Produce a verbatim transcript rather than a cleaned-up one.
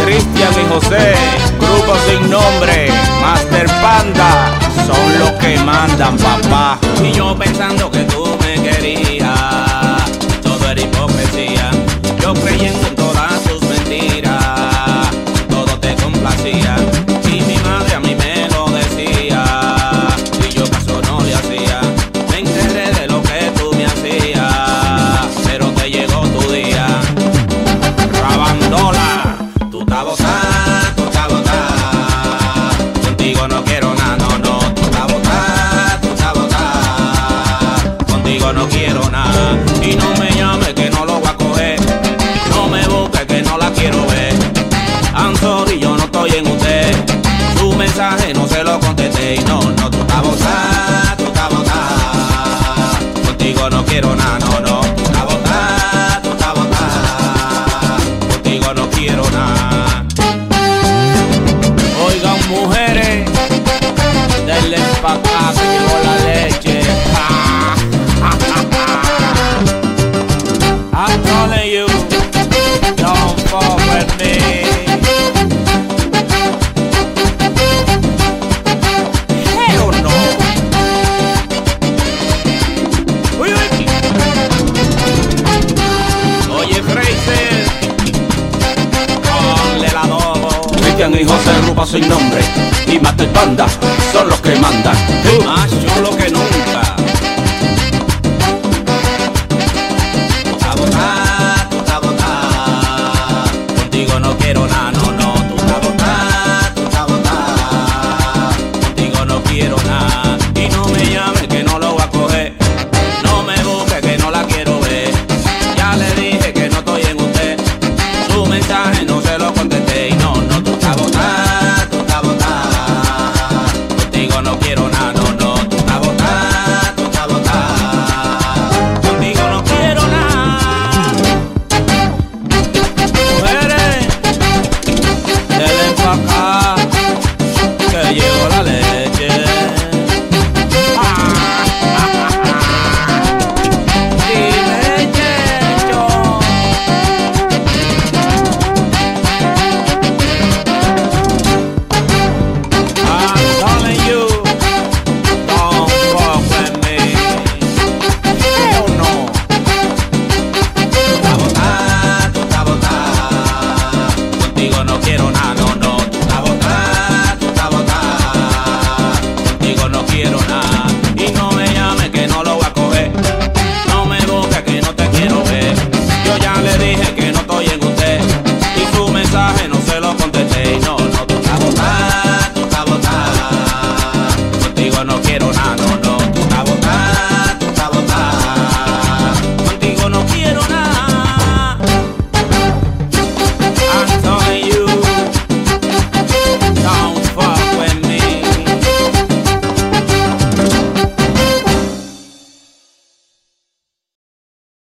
Cristian y José, grupo sin nombre, Master Panda, son los que mandan, papá. Y yo pensando que tú me querías, todo era hipocresía. Yo creyendo en todas tus mentiras, todo te complacía. Y mi madre a mí me lo decía, y yo caso no le hacía. Me enteré de lo que tú me hacías, pero te llegó tu día. Rabandola, tú estás botada, tú estás botada. Contigo no quiero nada, no, no. Tú estás botada, tú estás botada. Contigo no quiero nada. Y no me llames que no lo voy a coger. No me busques que no la quiero ver. I'm sorry, yo no estoy en usted. Su mensaje no se lo contesté. Y no, no, tú estás botada, tú estás botada. Contigo no quiero nada, no, no. Tú estás botada, tú estás botada. Contigo no quiero nada. Oigan, mujeres, denle pa' acá que llegó la leche. Ah, ah, ah, ah. I'm telling you, don't fall with me. Hell no. Uy, uy. Oye, Fraser, ponle el adobo. Cristian y José, grupo sin nombre, y Master Panda son los que mandan. Más chulo que nunca.